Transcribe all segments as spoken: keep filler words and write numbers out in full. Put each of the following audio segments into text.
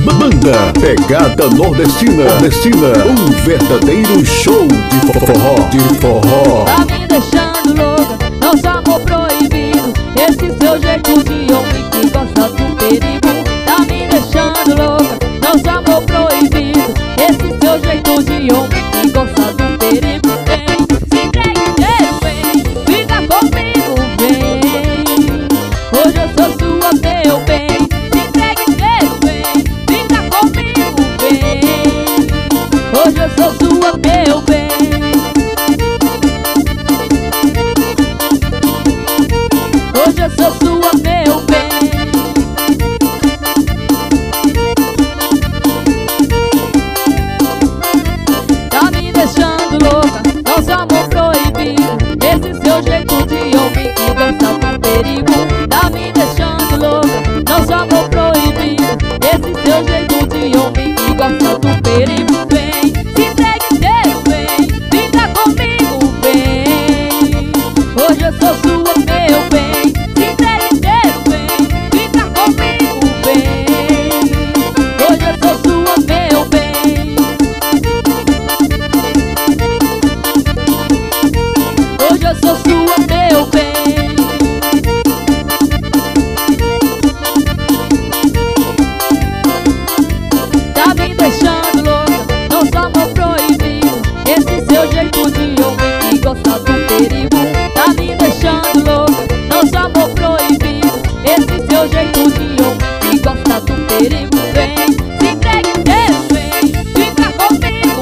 Banda Pegada Nordestina, Nordestina, um verdadeiro show de forró, de forró. Tá me deixando louca, nosso amor proibido, esse seu jeito de homem que gosta do perigo. Tá me deixando louca, nosso amor proibido, esse seu jeito de homem que gosta do perigo. Vem, se entrega inteiro, vem, fica comigo, vem. Hoje eu sou sua, meu bem. Se entrega inteiro, vem, fica comigo, vem. Hoje eu sou sua, meu bem. Hoje eu sou sua, meu bem. Tá me deixando louca, nosso amor proibido, esse seu jeito de homem que gosta do perigo. Tá me deixando louca, nosso amor proibido, esse seu jeito de homem que gosta do perigo. Vem, se entrega inteiro, vem, fica comigo, vem. Hoje eu sou sua, meu bem. Se entrega inteiro, vem, fica comigo, vem. Hoje eu sou sua, meu bem. Hoje eu sou sua, meu bem. Tá me deixando louca, nosso amor proibido, esse seu jeito de homem que gosta do perigo. Tá me deixando louca, nosso amor proibido, esse seu jeito de homem que gosta do perigo. Vem, se entrega inteiro, vem, fica comigo,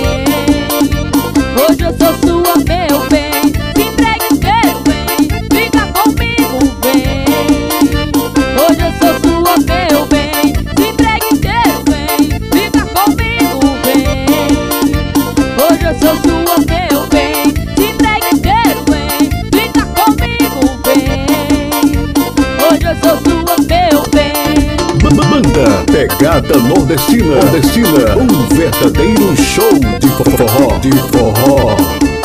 vem. Hoje eu sou sua, meu bem. Se entrega inteiro, vem, fica comigo, vem. Hoje eu sou sua, meu bem. Se entrega inteiro, vem, fica comigo, vem. Hoje eu sou sua, meu bem. Se entrega inteiro, vem, fica comigo, vem. Hoje eu sou sua, meu bem. Banda Pegada Nordestina, Nordestina, um verdadeiro show de forró, de forró.